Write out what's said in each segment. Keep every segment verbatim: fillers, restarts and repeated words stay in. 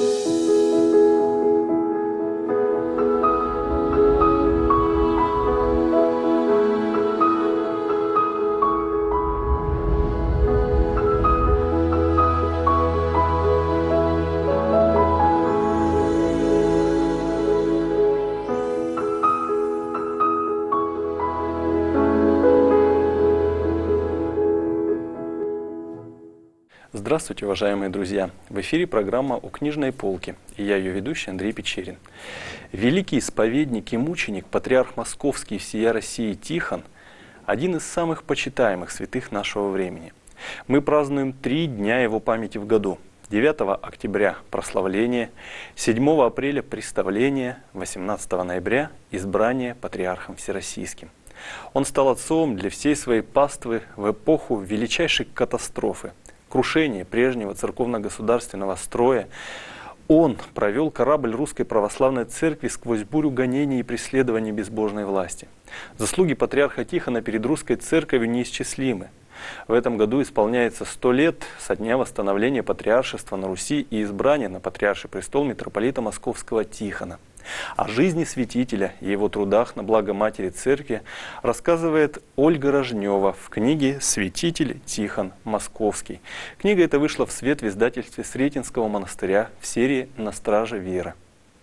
Здравствуйте, уважаемые друзья! В эфире программа «У книжной полки», и я ее ведущий Андрей Печерин. Великий исповедник и мученик, патриарх Московский и всея России Тихон – один из самых почитаемых святых нашего времени. Мы празднуем три дня его памяти в году. девятого октября – прославление, седьмого апреля – представление, восемнадцатого ноября – избрание патриархом всероссийским. Он стал отцом для всей своей паствы в эпоху величайшей катастрофы, крушение прежнего церковно-государственного строя. Он провел корабль Русской Православной Церкви сквозь бурю гонений и преследований безбожной власти. Заслуги патриарха Тихона перед Русской Церковью неисчислимы. В этом году исполняется сто лет со дня восстановления патриаршества на Руси и избрания на патриарший престол митрополита Московского Тихона. О жизни святителя и его трудах на благо Матери Церкви рассказывает Ольга Рожнева в книге «Святитель Тихон Московский». Книга эта вышла в свет в издательстве Сретенского монастыря в серии «На страже веры».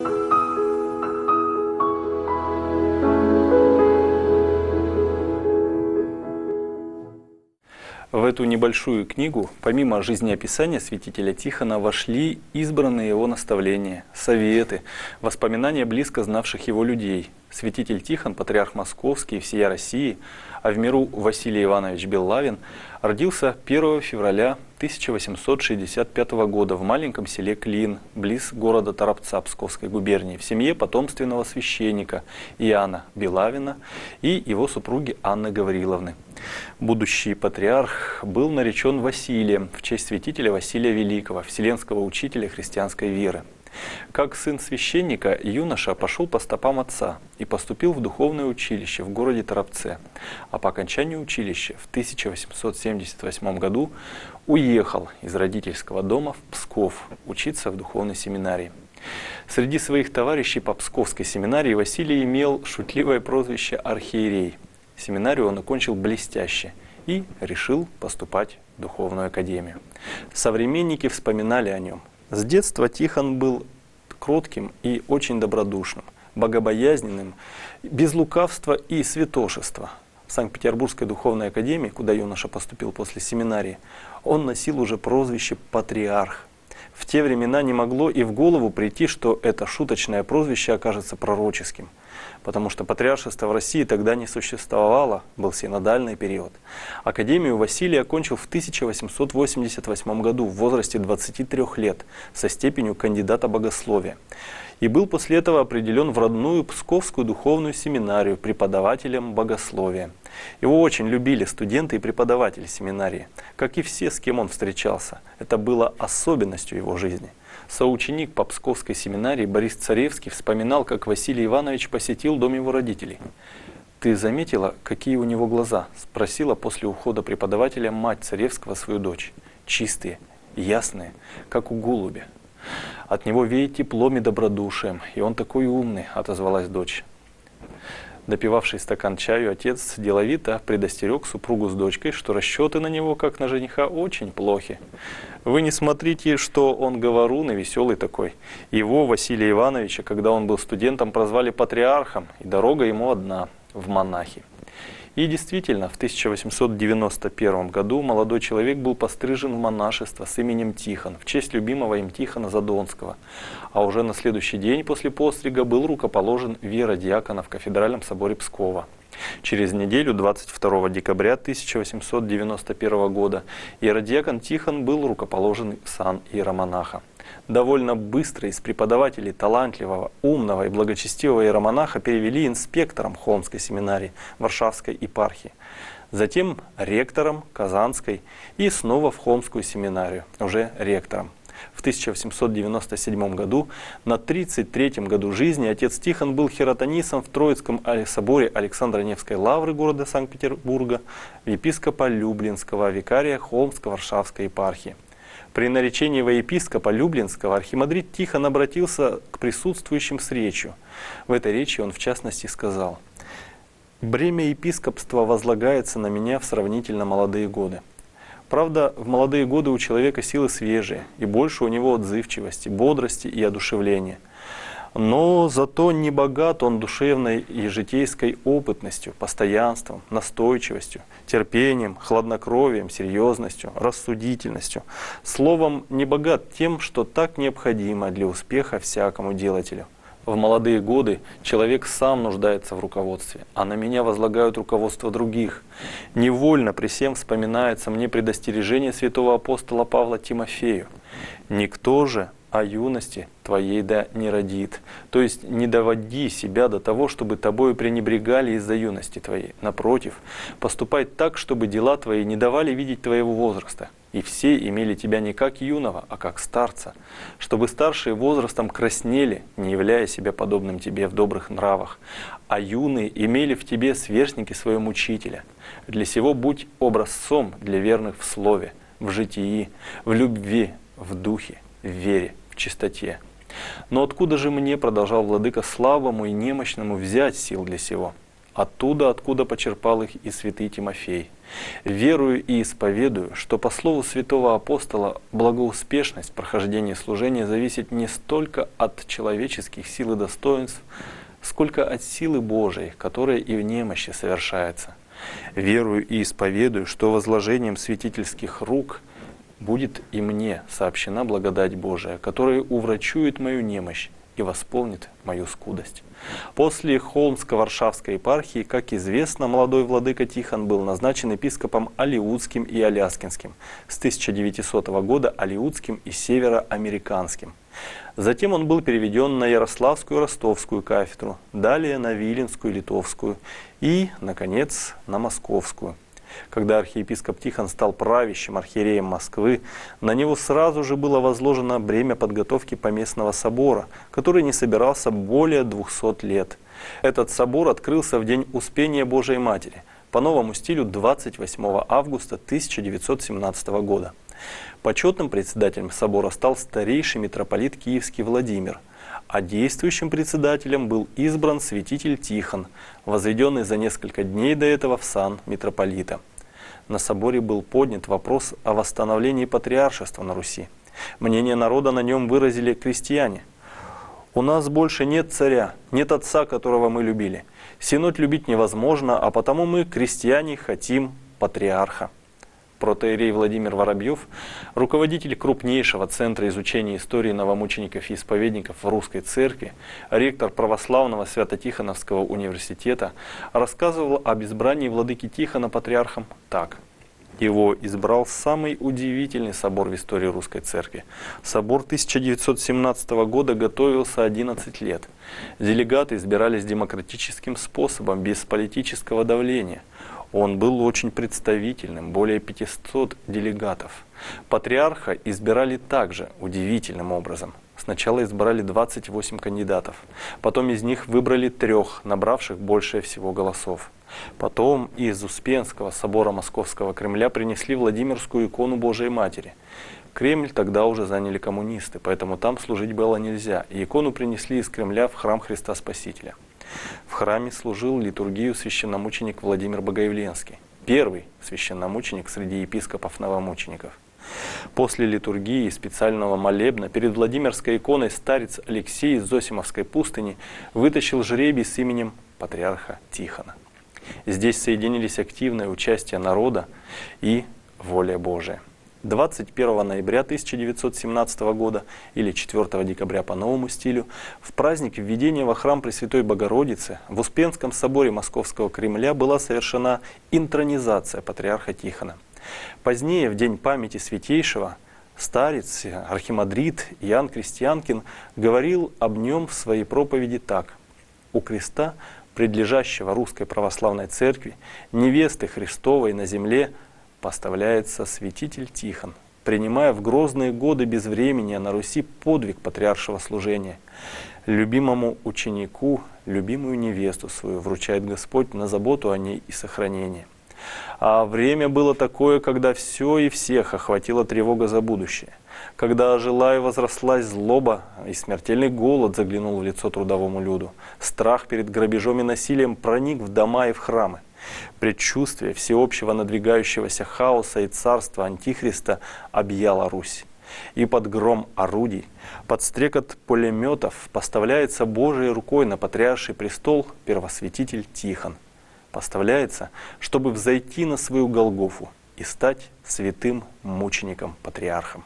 В эту небольшую книгу, помимо жизнеописания святителя Тихона, вошли избранные его наставления, советы, воспоминания близко знавших его людей. Святитель Тихон, патриарх Московский и всея России, а в миру Василий Иванович Беллавин, родился первого февраля тысяча восемьсот шестьдесят пятого года в маленьком селе Клин, близ города Торопца Псковской губернии, в семье потомственного священника Иоанна Белавина и его супруги Анны Гавриловны. Будущий патриарх был наречен Василием в честь святителя Василия Великого, вселенского учителя христианской веры. Как сын священника, юноша пошел по стопам отца и поступил в духовное училище в городе Торопце, а по окончанию училища в тысяча восемьсот семьдесят восьмом году уехал из родительского дома в Псков учиться в духовной семинарии. Среди своих товарищей по Псковской семинарии Василий имел шутливое прозвище «Архиерей». Семинарию он окончил блестяще и решил поступать в духовную академию. Современники вспоминали о нем. С детства Тихон был кротким и очень добродушным, богобоязненным, без лукавства и святошества. В Санкт-Петербургской духовной академии, куда юноша поступил после семинарии, он носил уже прозвище «Патриарх». В те времена не могло и в голову прийти, что это шуточное прозвище окажется пророческим, потому что патриаршества в России тогда не существовало, был синодальный период. Академию Василий окончил в тысяча восемьсот восемьдесят восьмом году в возрасте двадцати трёх лет со степенью кандидата богословия и был после этого определен в родную Псковскую духовную семинарию преподавателем богословия. Его очень любили студенты и преподаватели семинарии, как и все, с кем он встречался. Это было особенностью его жизни. Соученик по Псковской семинарии Борис Царевский вспоминал, как Василий Иванович посетил дом его родителей. «Ты заметила, какие у него глаза?» – спросила после ухода преподавателя мать Царевского свою дочь. «Чистые, ясные, как у голубя. От него веет теплом и добродушием, и он такой умный», – отозвалась дочь. Допивавший стакан чаю, отец деловито предостерег супругу с дочкой, что расчеты на него, как на жениха, очень плохи. Вы не смотрите, что он говорун и веселый такой. Его, Василия Ивановича, когда он был студентом, прозвали патриархом, и дорога ему одна – в монахи. И действительно, в тысяча восемьсот девяносто первом году молодой человек был пострижен в монашество с именем Тихон, в честь любимого им Тихона Задонского. А уже на следующий день после пострига был рукоположен в иеродиакона в кафедральном соборе Пскова. Через неделю, двадцать второго декабря тысяча восемьсот девяносто первого года, иеродиакон Тихон был рукоположен в сан иеромонаха. Довольно быстро из преподавателей талантливого, умного и благочестивого иеромонаха перевели инспектором Холмской семинарии Варшавской епархии, затем ректором Казанской и снова в Холмскую семинарию, уже ректором. В тысяча восемьсот девяносто седьмом году, на тридцать третьем году жизни, отец Тихон был хиротонисом в Троицком соборе Александро-Невской лавры города Санкт-Петербурга, епископа Люблинского, викария Холмско-Варшавской епархии. При наречении во епископа Люблинского архимандрит Тихон обратился к присутствующим с речью. В этой речи он в частности сказал: «Бремя епископства возлагается на меня в сравнительно молодые годы. Правда, в молодые годы у человека силы свежие, и больше у него отзывчивости, бодрости и одушевления. Но зато не богат он душевной и житейской опытностью, постоянством, настойчивостью, терпением, хладнокровием, серьезностью, рассудительностью. Словом, не богат тем, что так необходимо для успеха всякому делателю. В молодые годы человек сам нуждается в руководстве, а на меня возлагают руководство других. Невольно при всем вспоминается мне предостережение святого апостола Павла Тимофею: «Никто же о юности твоей да не родит». То есть не доводи себя до того, чтобы тобою пренебрегали из-за юности твоей. Напротив, поступай так, чтобы дела твои не давали видеть твоего возраста, и все имели тебя не как юного, а как старца, чтобы старшие возрастом краснели, не являя себя подобным тебе в добрых нравах, а юные имели в тебе сверстники своего учителя. Для сего будь образцом для верных в слове, в житии, в любви, в духе, в вере, в чистоте. Но откуда же мне, продолжал владыка, слабому и немощному взять сил для сего? Оттуда, откуда почерпал их и святый Тимофей. Верую и исповедую, что по слову святого апостола благоуспешность прохождения служения зависит не столько от человеческих сил и достоинств, сколько от силы Божией, которая и в немощи совершается. Верую и исповедую, что возложением святительских рук будет и мне сообщена благодать Божия, которая уврачует мою немощь и восполнит мою скудость. После Холмско-Варшавской епархии, как известно, молодой владыка Тихон был назначен епископом Алиутским и Аляскинским, с тысяча девятисотого года Алиутским и Североамериканским. Затем он был переведен на Ярославскую и Ростовскую кафедру, далее на Виленскую и Литовскую и, наконец, на Московскую. Когда архиепископ Тихон стал правящим архиереем Москвы, на него сразу же было возложено бремя подготовки поместного собора, который не собирался более двухсот лет. Этот собор открылся в день Успения Божией Матери, по новому стилю двадцать восьмого августа тысяча девятьсот семнадцатого года. Почетным председателем собора стал старейший митрополит Киевский Владимир, а действующим председателем был избран святитель Тихон, возведенный за несколько дней до этого в сан митрополита. На соборе был поднят вопрос о восстановлении патриаршества на Руси. Мнение народа на нем выразили крестьяне. «У нас больше нет царя, нет отца, которого мы любили. Синод любить невозможно, а потому мы, крестьяне, хотим патриарха». Протоиерей Владимир Воробьев, руководитель крупнейшего центра изучения истории новомучеников и исповедников в Русской Церкви, ректор православного Свято-Тихоновского университета, рассказывал об избрании владыки Тихона патриархом так. Его избрал самый удивительный собор в истории Русской Церкви. Собор тысяча девятьсот семнадцатого года готовился одиннадцать лет. Делегаты избирались демократическим способом, без политического давления. Он был очень представительным, более пятисот делегатов. Патриарха избирали также удивительным образом. Сначала избрали двадцать восемь кандидатов, потом из них выбрали трех, набравших больше всего голосов. Потом из Успенского собора Московского Кремля принесли Владимирскую икону Божией Матери. Кремль тогда уже заняли коммунисты, поэтому там служить было нельзя, и икону принесли из Кремля в храм Христа Спасителя. В храме служил литургию священномученик Владимир Богоявленский, первый священномученик среди епископов-новомучеников. После литургии и специального молебна перед Владимирской иконой старец Алексей из Зосимовской пустыни вытащил жребий с именем патриарха Тихона. Здесь соединились активное участие народа и воля Божия. двадцать первого ноября тысяча девятьсот семнадцатого года или четвёртого декабря по новому стилю в праздник введения во храм Пресвятой Богородицы в Успенском соборе Московского Кремля была совершена интронизация патриарха Тихона. Позднее, в день памяти святейшего, старец, архимандрит Иоанн Крестьянкин говорил об нем в своей проповеди так. «У креста, предлежащего Русской Православной Церкви, невесты Христовой на земле, поставляется святитель Тихон, принимая в грозные годы безвременья на Руси подвиг патриаршего служения. Любимому ученику любимую невесту свою вручает Господь на заботу о ней и сохранение. А время было такое, когда все и всех охватила тревога за будущее. Когда ожила и возрослась злоба, и смертельный голод заглянул в лицо трудовому люду. Страх перед грабежом и насилием проник в дома и в храмы. Предчувствие всеобщего надвигающегося хаоса и царства Антихриста объяло Русь. И под гром орудий, под стрекот пулеметов поставляется Божией рукой на патриарший престол первосвятитель Тихон. Поставляется, чтобы взойти на свою Голгофу и стать святым мучеником-патриархом.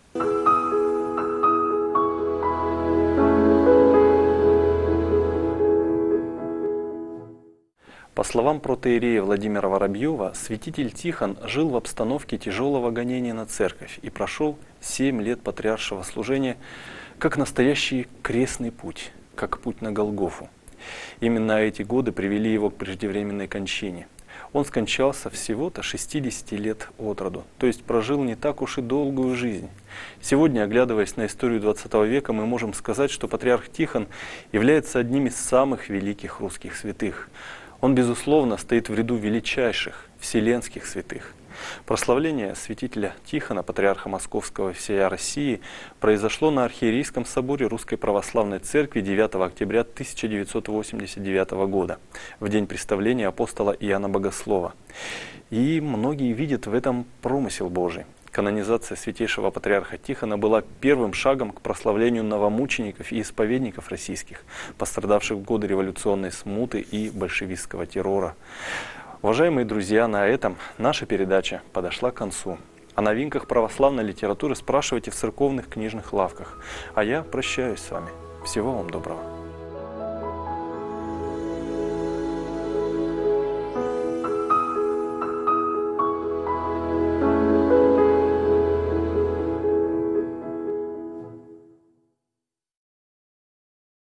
По словам протоиерея Владимира Воробьева, святитель Тихон жил в обстановке тяжелого гонения на церковь и прошел семь лет патриаршего служения как настоящий крестный путь, как путь на Голгофу. Именно эти годы привели его к преждевременной кончине. Он скончался всего-то шестидесяти лет от роду, то есть прожил не так уж и долгую жизнь. Сегодня, оглядываясь на историю двадцатого века, мы можем сказать, что патриарх Тихон является одним из самых великих русских святых. Он, безусловно, стоит в ряду величайших вселенских святых. Прославление святителя Тихона, патриарха Московского и всей России, произошло на Архиерейском соборе Русской Православной Церкви девятого октября тысяча девятьсот восемьдесят девятого года, в день представления апостола Иоанна Богослова. И многие видят в этом промысел Божий. Канонизация святейшего патриарха Тихона была первым шагом к прославлению новомучеников и исповедников российских, пострадавших в годы революционной смуты и большевистского террора. Уважаемые друзья, на этом наша передача подошла к концу. О новинках православной литературы спрашивайте в церковных книжных лавках. А я прощаюсь с вами. Всего вам доброго.